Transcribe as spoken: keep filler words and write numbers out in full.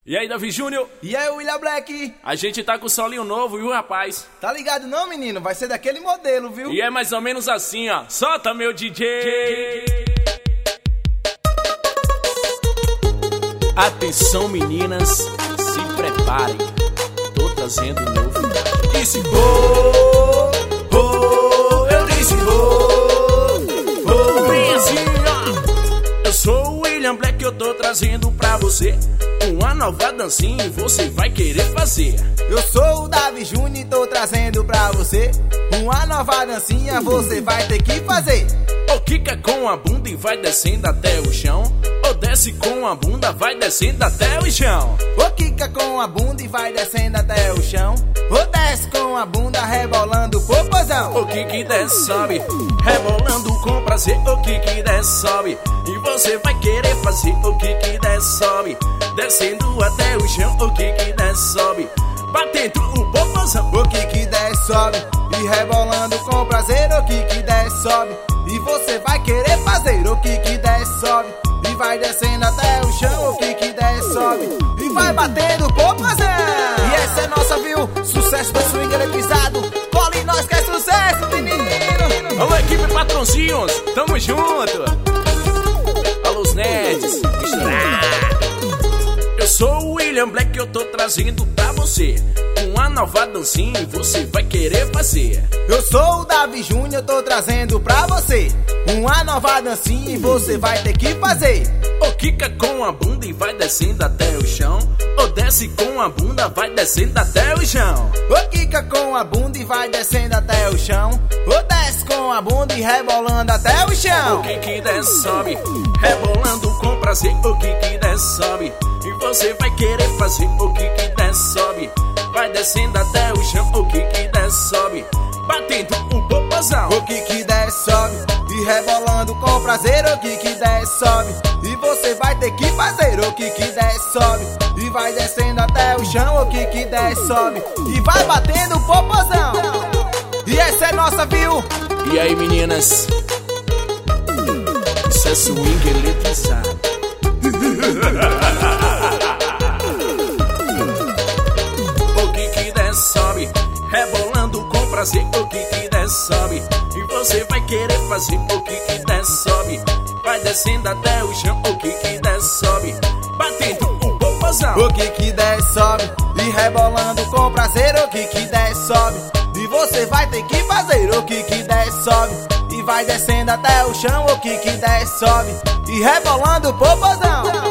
E aí, Davi Júnior? E aí, William Black? A gente tá com o solinho novo, viu, rapaz? Tá ligado não, menino? Vai ser daquele modelo, viu? E é mais ou menos assim, ó. Solta, meu D J! Atenção, meninas, se preparem. Tô trazendo novidade. Disse vou, vou, eu disse vou, vou. Vem assim, ó. Eu sou o William Black, eu tô trazendo pra você uma nova dancinha e você vai querer fazer. Eu sou o Davi Júnior e tô trazendo pra você uma nova dancinha, você vai ter que fazer. Ou quica com a bunda e vai descendo até o chão, ou desce com a bunda, vai descendo até o chão. Ou quica com a bunda e vai descendo até o chão, ou desce com a bunda rebolando o popozão. O que desce sobe, rebolando com prazer. O que desce sobe, e você vai querer fazer. O que desce sobe, descendo até o chão. O que desce sobe, batendo o popozão. O que desce sobe, e rebolando com prazer. O que desce sobe, e você vai querer fazer. O que desce sobe, e vai descendo até o chão. O que desce sobe, e vai batendo o popozão. E essa é nossa, viu? Sucesso do swing eletrizado. Cola em nós que é sucesso, menino. Alô, equipe Patrõezinhos, tamo junto. Alô, os nerds, eu sou o William Black, eu tô trazendo pra você uma nova dancinha e você vai querer fazer. Eu sou o Davi Júnior, eu tô trazendo pra você uma nova dancinha e você vai ter que fazer. Ou quica com a bunda e vai descendo até o chão, ou desce com a bunda, vai descendo até o chão. Ou quica com a bunda e vai descendo até o chão, ou desce com a bunda e rebolando até o chão. O que desce sobe, rebolando com prazer. O que desce sobe, e você vai querer fazer. O que desce sobe, vai descendo até o chão. O que desce sobe, batendo um popozão. O que desce sobe, e rebolando com prazer. O que desce sobe, e você vai ter que fazer. O que desce sobe, e vai descendo até o chão. O que desce sobe, e vai batendo o popozão. E essa é nossa, viu? E aí, meninas? Isso é swing eletrizado. O que desce sobe, rebolando com prazer. O que desce sobe, e você vai querer fazer. O que desce sobe, vai descendo até o chão. O que desce sobe, batendo um popozão. O que desce sobe, e rebolando com prazer. O que desce sobe, e você vai ter que fazer. O que desce sobe, e vai descendo até o chão. O que desce sobe, e rebolando o popozão.